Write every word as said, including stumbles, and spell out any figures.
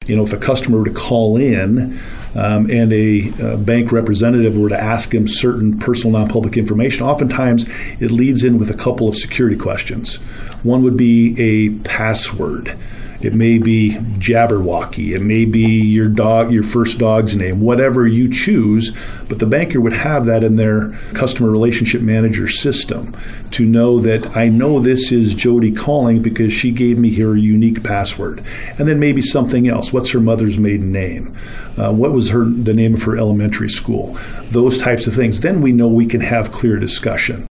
You know, if a customer were to call in um, and a, a bank representative were to ask him certain personal non-public information, oftentimes it leads in with a couple of security questions. One would be a password. It may be Jabberwocky. It may be your dog, your first dog's name, whatever you choose. But the banker would have that in their customer relationship manager system to know that I know this is Jody calling because she gave me her unique password. And then maybe something else. What's her mother's maiden name? Uh, what was her the name of her elementary school? Those types of things. Then we know we can have clear discussion.